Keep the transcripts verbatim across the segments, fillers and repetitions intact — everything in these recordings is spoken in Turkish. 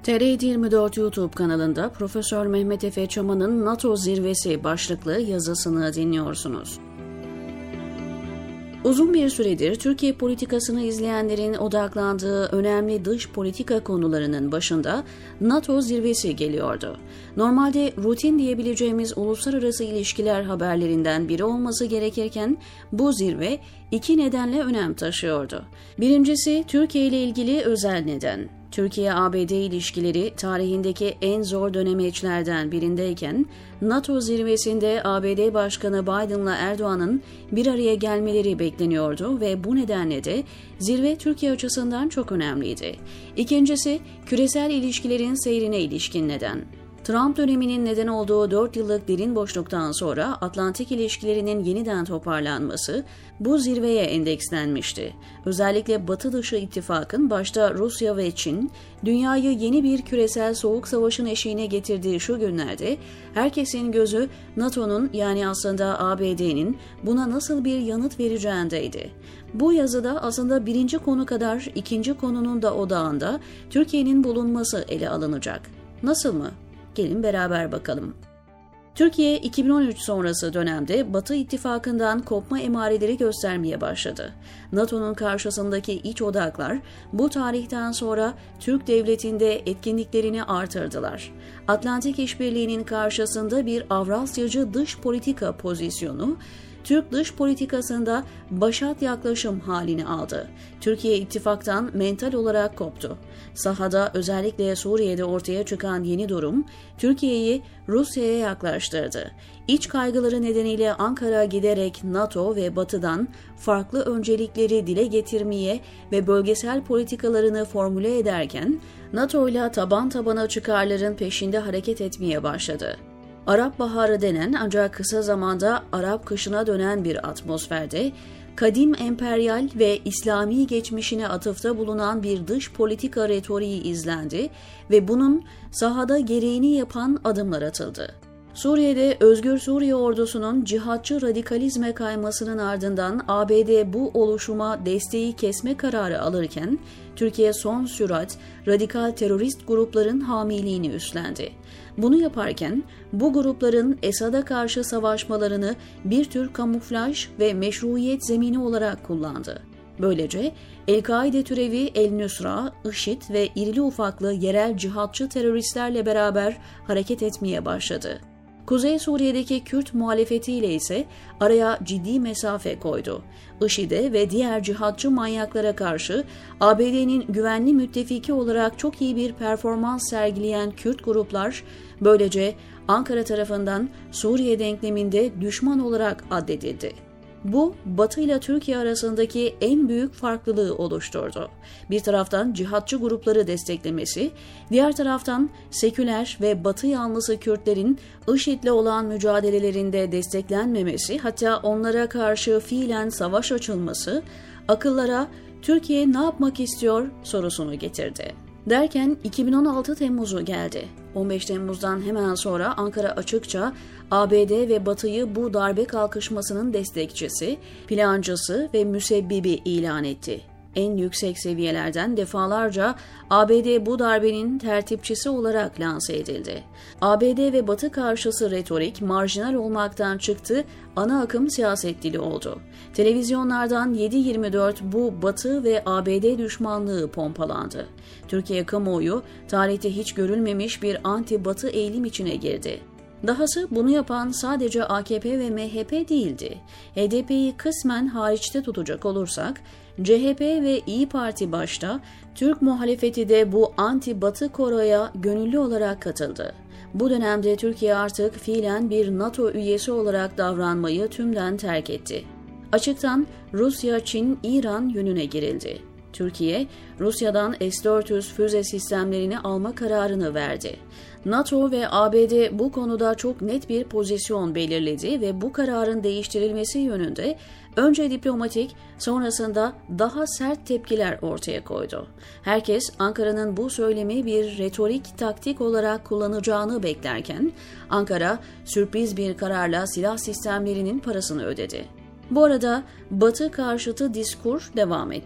T R yirmi dört YouTube kanalında Profesör Mehmet Efe Çaman'ın NATO Zirvesi başlıklı yazısını dinliyorsunuz. Uzun bir süredir Türkiye politikasını izleyenlerin odaklandığı önemli dış politika konularının başında NATO zirvesi geliyordu. Normalde rutin diyebileceğimiz uluslararası ilişkiler haberlerinden biri olması gerekirken bu zirve iki nedenle önem taşıyordu. Birincisi Türkiye ile ilgili özel neden. Türkiye-A B D ilişkileri tarihindeki en zor dönemeçlerden birindeyken NATO zirvesinde A B D Başkanı Biden'la Erdoğan'ın bir araya gelmeleri bekleniyordu ve bu nedenle de zirve Türkiye açısından çok önemliydi. İkincisi küresel ilişkilerin seyrine ilişkin neden. Trump döneminin neden olduğu dört yıllık derin boşluktan sonra Atlantik ilişkilerinin yeniden toparlanması bu zirveye endekslenmişti. Özellikle Batı dışı ittifakın başta Rusya ve Çin, dünyayı yeni bir küresel soğuk savaşın eşiğine getirdiği şu günlerde herkesin gözü NATO'nun yani aslında A B D'nin buna nasıl bir yanıt vereceğindeydi. Bu yazıda aslında birinci konu kadar ikinci konunun da odağında Türkiye'nin bulunması ele alınacak. Nasıl mı? Gelin beraber bakalım. Türkiye iki bin on üç sonrası dönemde Batı ittifakından kopma emareleri göstermeye başladı. NATO'nun karşısındaki iç odaklar bu tarihten sonra Türk devletinde etkinliklerini artırdılar. Atlantik İşbirliği'nin karşısında bir Avrasyacı dış politika pozisyonu, Türk dış politikasında başat yaklaşım halini aldı. Türkiye ittifaktan mental olarak koptu. Sahada özellikle Suriye'de ortaya çıkan yeni durum Türkiye'yi Rusya'ya yaklaştırdı. İç kaygıları nedeniyle Ankara giderek NATO ve Batı'dan farklı öncelikleri dile getirmeye ve bölgesel politikalarını formüle ederken NATO ile taban tabana çıkarların peşinde hareket etmeye başladı. Arap Baharı denen ancak kısa zamanda Arap kışına dönen bir atmosferde, kadim emperyal ve İslami geçmişine atıfta bulunan bir dış politika retoriği izlendi ve bunun sahada gereğini yapan adımlar atıldı. Suriye'de Özgür Suriye ordusunun cihatçı radikalizme kaymasının ardından A B D bu oluşuma desteği kesme kararı alırken, Türkiye son sürat radikal terörist grupların hamiliğini üstlendi. Bunu yaparken bu grupların Esad'a karşı savaşmalarını bir tür kamuflaj ve meşruiyet zemini olarak kullandı. Böylece El-Kaide türevi El-Nusra, IŞİD ve irili ufaklı yerel cihatçı teröristlerle beraber hareket etmeye başladı. Kuzey Suriye'deki Kürt muhalefetiyle ise araya ciddi mesafe koydu. IŞİD'e ve diğer cihatçı manyaklara karşı A B D'nin güvenli müttefiki olarak çok iyi bir performans sergileyen Kürt gruplar böylece Ankara tarafından Suriye denkleminde düşman olarak addedildi. Bu, Batı ile Türkiye arasındaki en büyük farklılığı oluşturdu. Bir taraftan cihatçı grupları desteklemesi, diğer taraftan seküler ve Batı yanlısı Kürtlerin IŞİD'le olan mücadelelerinde desteklenmemesi, hatta onlara karşı fiilen savaş açılması, akıllara Türkiye ne yapmak istiyor sorusunu getirdi. Derken iki bin on altı Temmuz'u geldi. on beş Temmuz'dan hemen sonra Ankara açıkça A B D ve Batı'yı bu darbe kalkışmasının destekçisi, plancısı ve müsebbibi ilan etti. En yüksek seviyelerden defalarca A B D bu darbenin tertipçisi olarak lanse edildi. A B D ve Batı karşısı retorik marjinal olmaktan çıktı, ana akım siyaset dili oldu. Televizyonlardan yedi yirmi dört bu Batı ve A B D düşmanlığı pompalandı. Türkiye kamuoyu tarihte hiç görülmemiş bir anti-Batı eğilim içine girdi. Dahası bunu yapan sadece A K P ve M H P değildi. H D P'yi kısmen hariçte tutacak olursak, C H P ve İYİ Parti başta Türk muhalefeti de bu anti-Batı koroya gönüllü olarak katıldı. Bu dönemde Türkiye artık fiilen bir NATO üyesi olarak davranmayı tümden terk etti. Açıktan Rusya, Çin, İran yönüne girildi. Türkiye, Rusya'dan S dört yüz füze sistemlerini alma kararını verdi. NATO ve A B D bu konuda çok net bir pozisyon belirledi ve bu kararın değiştirilmesi yönünde önce diplomatik, sonrasında daha sert tepkiler ortaya koydu. Herkes Ankara'nın bu söylemi bir retorik taktik olarak kullanacağını beklerken, Ankara sürpriz bir kararla silah sistemlerinin parasını ödedi. Bu arada Batı karşıtı diskur devam etti.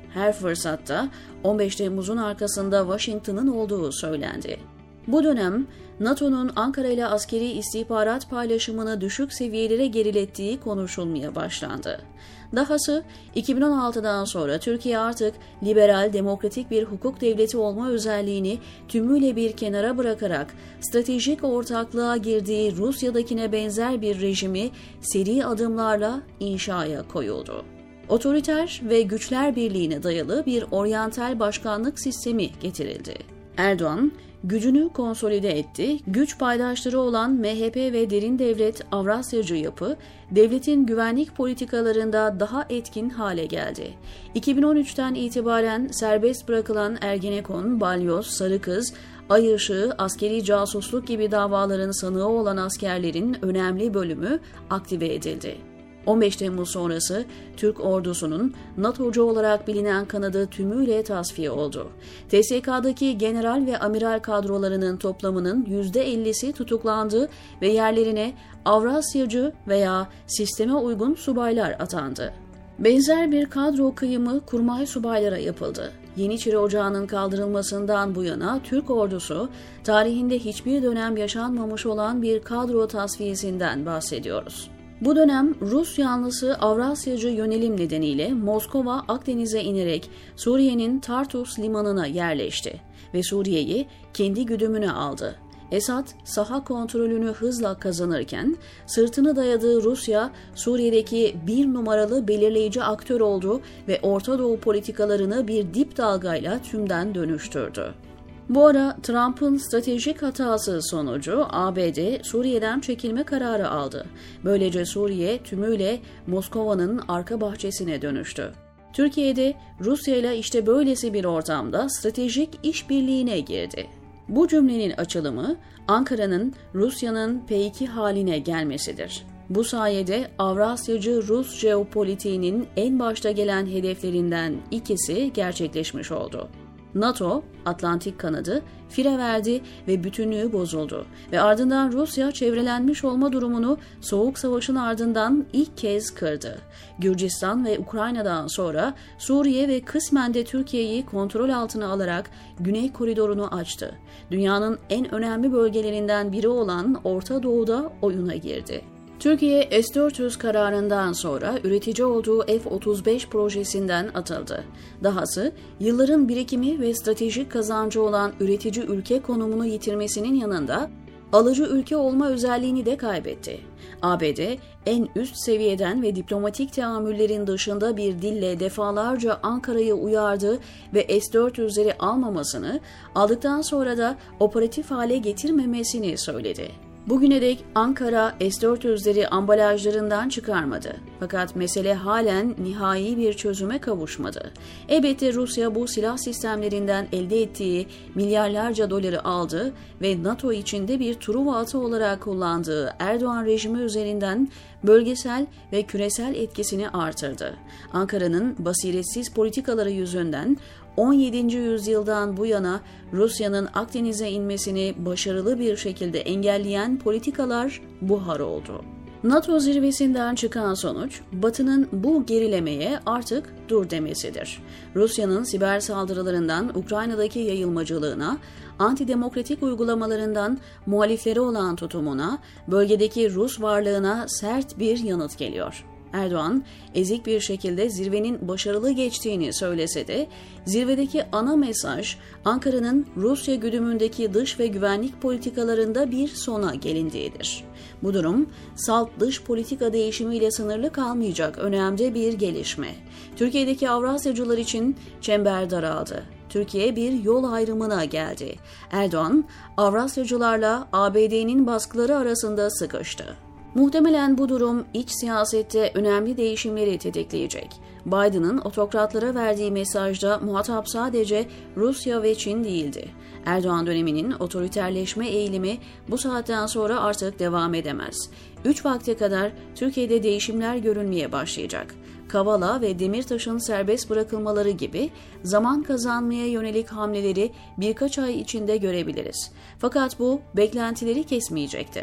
her fırsatta on beş Temmuz'un arkasında Washington'ın olduğu söylendi. Bu dönem NATO'nun Ankara ile askeri istihbarat paylaşımını düşük seviyelere gerilettiği konuşulmaya başlandı. Dahası iki bin on altıdan sonra Türkiye artık liberal, demokratik bir hukuk devleti olma özelliğini tümüyle bir kenara bırakarak stratejik ortaklığa girdiği Rusya'dakine benzer bir rejimi seri adımlarla inşaya koyuldu. Otoriter ve güçler birliğine dayalı bir oryantal başkanlık sistemi getirildi. Erdoğan, gücünü konsolide etti, güç paydaşları olan M H P ve derin devlet Avrasyacı yapı, devletin güvenlik politikalarında daha etkin hale geldi. iki bin on üçten itibaren serbest bırakılan Ergenekon, Balyoz, Sarıkız, Ay Işığı, askeri casusluk gibi davaların sanığı olan askerlerin önemli bölümü aktive edildi. on beş Temmuz sonrası Türk ordusunun NATO'cu olarak bilinen kanadı tümüyle tasfiye oldu. T S K'daki general ve amiral kadrolarının toplamının yüzde ellisi tutuklandı ve yerlerine Avrasyacı veya sisteme uygun subaylar atandı. Benzer bir kadro kıyımı kurmay subaylara yapıldı. Yeniçeri Ocağı'nın kaldırılmasından bu yana Türk ordusu tarihinde hiçbir dönem yaşanmamış olan bir kadro tasfiyesinden bahsediyoruz. Bu dönem Rus yanlısı Avrasyacı yönelim nedeniyle Moskova Akdeniz'e inerek Suriye'nin Tartus limanına yerleşti ve Suriye'yi kendi güdümüne aldı. Esad saha kontrolünü hızla kazanırken sırtını dayadığı Rusya Suriye'deki bir numaralı belirleyici aktör oldu ve Orta Doğu politikalarını bir dip dalgayla tümden dönüştürdü. Bu ara Trump'ın stratejik hatası sonucu A B D Suriye'den çekilme kararı aldı. Böylece Suriye tümüyle Moskova'nın arka bahçesine dönüştü. Türkiye'de Rusya ile işte böylesi bir ortamda stratejik işbirliğine girdi. Bu cümlenin açılımı Ankara'nın Rusya'nın P iki haline gelmesidir. Bu sayede Avrasyacı Rus jeopolitiğinin en başta gelen hedeflerinden ikisi gerçekleşmiş oldu. NATO, Atlantik kanadı, fire verdi ve bütünlüğü bozuldu ve ardından Rusya çevrelenmiş olma durumunu Soğuk Savaş'ın ardından ilk kez kırdı. Gürcistan ve Ukrayna'dan sonra Suriye ve kısmen de Türkiye'yi kontrol altına alarak Güney Koridoru'nu açtı. Dünyanın en önemli bölgelerinden biri olan Orta Doğu'da oyuna girdi. Türkiye S dört yüz kararından sonra üretici olduğu F otuz beş projesinden atıldı. Dahası yılların birikimi ve stratejik kazancı olan üretici ülke konumunu yitirmesinin yanında alıcı ülke olma özelliğini de kaybetti. A B D en üst seviyeden ve diplomatik teamüllerin dışında bir dille defalarca Ankara'yı uyardı ve S dört yüzleri almamasını, aldıktan sonra da operatif hale getirmemesini söyledi. Bugüne dek Ankara S dört yüzleri ambalajlarından çıkarmadı. Fakat mesele halen nihai bir çözüme kavuşmadı. Elbette Rusya bu silah sistemlerinden elde ettiği milyarlarca doları aldı ve NATO içinde bir Truva atı olarak kullandığı Erdoğan rejimi üzerinden bölgesel ve küresel etkisini artırdı. Ankara'nın basiretsiz politikaları yüzünden on yedinci yüzyıldan bu yana Rusya'nın Akdeniz'e inmesini başarılı bir şekilde engelleyen politikalar buhar oldu. NATO zirvesinden çıkan sonuç, Batı'nın bu gerilemeye artık dur demesidir. Rusya'nın siber saldırılarından Ukrayna'daki yayılmacılığına, antidemokratik uygulamalarından muhalifleri olan tutumuna, bölgedeki Rus varlığına sert bir yanıt geliyor. Erdoğan, ezik bir şekilde zirvenin başarılı geçtiğini söylese de, zirvedeki ana mesaj, Ankara'nın Rusya güdümündeki dış ve güvenlik politikalarında bir sona gelindiğidir. Bu durum, salt dış politika değişimiyle sınırlı kalmayacak önemli bir gelişme. Türkiye'deki Avrasyacılar için çember daraldı. Türkiye bir yol ayrımına geldi. Erdoğan, Avrasyacılarla A B D'nin baskıları arasında sıkıştı. Muhtemelen bu durum iç siyasette önemli değişimleri tetikleyecek. Biden'ın otokratlara verdiği mesajda muhatap sadece Rusya ve Çin değildi. Erdoğan döneminin otoriterleşme eğilimi bu saatten sonra artık devam edemez. Üç vakte kadar Türkiye'de değişimler görülmeye başlayacak. Kavala ve Demirtaş'ın serbest bırakılmaları gibi zaman kazanmaya yönelik hamleleri birkaç ay içinde görebiliriz. Fakat bu beklentileri kesmeyecektir.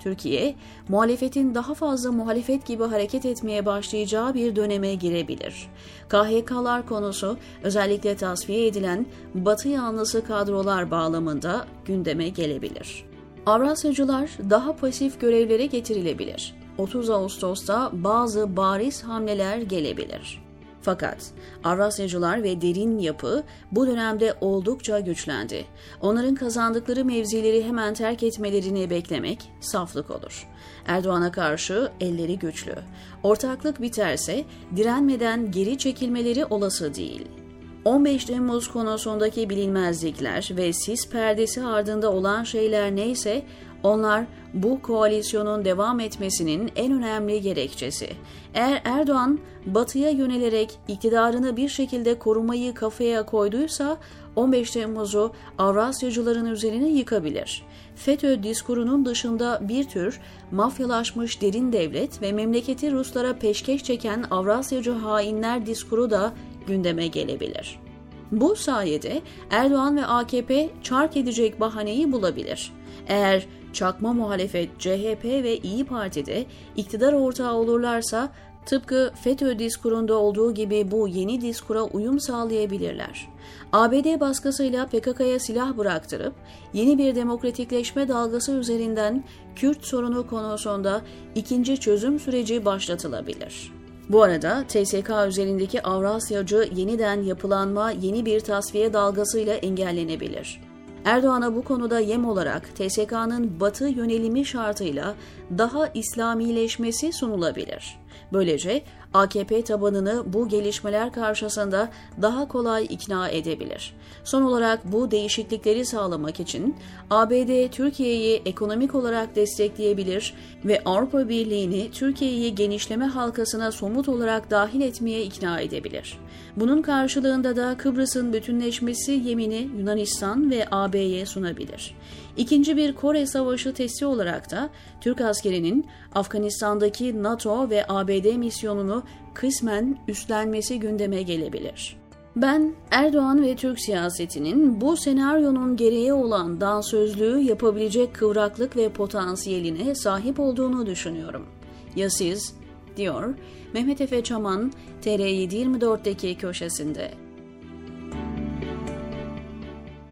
Türkiye, muhalefetin daha fazla muhalefet gibi hareket etmeye başlayacağı bir döneme girebilir. K H K'lar konusu özellikle tasfiye edilen Batı yanlısı kadrolar bağlamında gündeme gelebilir. Avrasyacılar daha pasif görevlere getirilebilir. otuz Ağustos'ta bazı bariz hamleler gelebilir. Fakat Avrasyacılar ve derin yapı bu dönemde oldukça güçlendi. Onların kazandıkları mevzileri hemen terk etmelerini beklemek saflık olur. Erdoğan'a karşı elleri güçlü. Ortaklık biterse direnmeden geri çekilmeleri olası değil. on beş Temmuz konusundaki bilinmezlikler ve sis perdesi ardında olan şeyler neyse, onlar bu koalisyonun devam etmesinin en önemli gerekçesi. Eğer Erdoğan Batı'ya yönelerek iktidarını bir şekilde korumayı kafaya koyduysa on beş Temmuz'u Avrasyacıların üzerine yıkabilir. FETÖ diskurunun dışında bir tür mafyalaşmış derin devlet ve memleketi Ruslara peşkeş çeken Avrasyacı hainler diskuru da gündeme gelebilir. Bu sayede Erdoğan ve A K P çark edecek bahaneyi bulabilir. Eğer çakma muhalefet C H P ve İyi Parti'de iktidar ortağı olurlarsa tıpkı FETÖ diskurunda olduğu gibi bu yeni diskura uyum sağlayabilirler. A B D baskısıyla P K K'ya silah bıraktırıp yeni bir demokratikleşme dalgası üzerinden Kürt sorunu konusunda ikinci çözüm süreci başlatılabilir. Bu arada T S K üzerindeki Avrasyacı yeniden yapılanma yeni bir tasfiye dalgasıyla engellenebilir. Erdoğan'a bu konuda yem olarak T S K'nın Batı yönelimi şartıyla daha İslamileşmesi sunulabilir. Böylece A K P tabanını bu gelişmeler karşısında daha kolay ikna edebilir. Son olarak bu değişiklikleri sağlamak için A B D Türkiye'yi ekonomik olarak destekleyebilir ve Avrupa Birliği'ni Türkiye'yi genişleme halkasına somut olarak dahil etmeye ikna edebilir. Bunun karşılığında da Kıbrıs'ın bütünleşmesi yemini Yunanistan ve A B'ye sunabilir. İkinci bir Kore Savaşı testi olarak da Türk askerinin Afganistan'daki NATO ve A B D misyonunu kısmen üstlenmesi gündeme gelebilir. Ben Erdoğan ve Türk siyasetinin bu senaryonun gereği olan dansözlüğü yapabilecek kıvraklık ve potansiyeline sahip olduğunu düşünüyorum. Ya siz? Diyor Mehmet Efe Çaman T R yedi yirmi dört'teki köşesinde.